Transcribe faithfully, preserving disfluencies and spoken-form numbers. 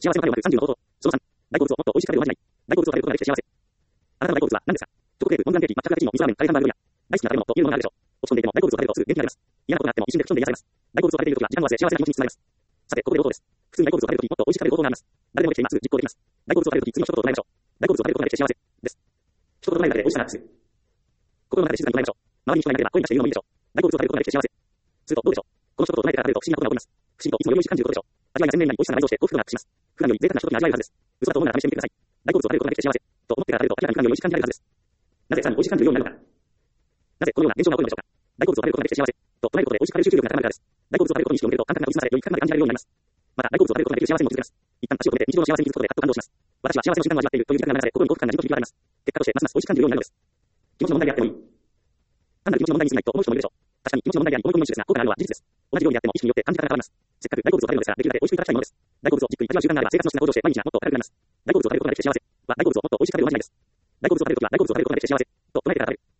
幸せの種をまくさんじゅうの方法。そのさん、大好物をもっと美味しく食べるおまじない。大好物を食べることができて幸せ。あなたの大好物は何ですか？チョコクレープ、フォンデュケーキ、抹茶フラペチーノ、水ラーメン、カレーハンバーグ料理や。大好きな食べ物というものがあるでしょう。落ち込んでいても大好物を食べるとすぐ元気になります。嫌なことがあっても一瞬でクションで癒されます。大好物を食べているときは時間を忘れ幸せな気持ちにつながります。さて、ここで方法です。普通に大好物を食べるときもっと美味しく食べる方法があります。誰でもできています。実行できます。大好物を食べるとき次の一言を唱えましょう。大好物を食べることができて幸せです。一言唱えるだけで美味しさがアップする。心の中で静かに唱えましょう。周りに人がいなければ声に出して言うのもいいでしょう。大好物を食べることができて幸せ。するとどうでしょう。この一言を唱えてから食べると不思議なことが起こります。不思議といつもより美味しく感じることでしょう。味わいが鮮明になり美味しさが倍増して幸福度がアップします。普段より贅沢なひとときが味わえるはずです。嘘だと思うなら試してみてください。大好物を食べることができて幸せと思ってから食べると明らかに普段より美味しく感じられるはずです。なぜさらに美味しく感じるようになるのか。なぜこのような現象が起こるのでしょうか。大好物を食べることができて幸せと唱えることで美味しく食べる集中力が高まるからです。大好物を食べることに意識を向けると感覚が薄まらせより深くまで感じられるようになります。また大好物を食べることができる幸せにも気づけます。一旦足を止めて日常の幸せに気づくことであっと感動します。私は幸せの時間を味わっているという時間が流れ心に幸福感がじっと響かれます。結果としてますます美味しく感じるようになるのです。気持ちの問題であってもいい。単なる気持ちの問題に過ぎないと思う人もいるでしょう。確かに気持ちの問題であり思い込みの一種ですが効果があるのは事実です。同じようにやっても意識によって感じ方が変わります。せっかく大好物を食べるのですからできるだけ美味しくいただきたいものです。大好物をじっくり味わう習慣があれば生活の質が向上して毎日がもっと明るくなります。大好物を食べることができて幸せは大好物をもっと美味しく食べるおまじないです。大好物を食べるときは大好物を食べることができて幸せと唱えてから食べる。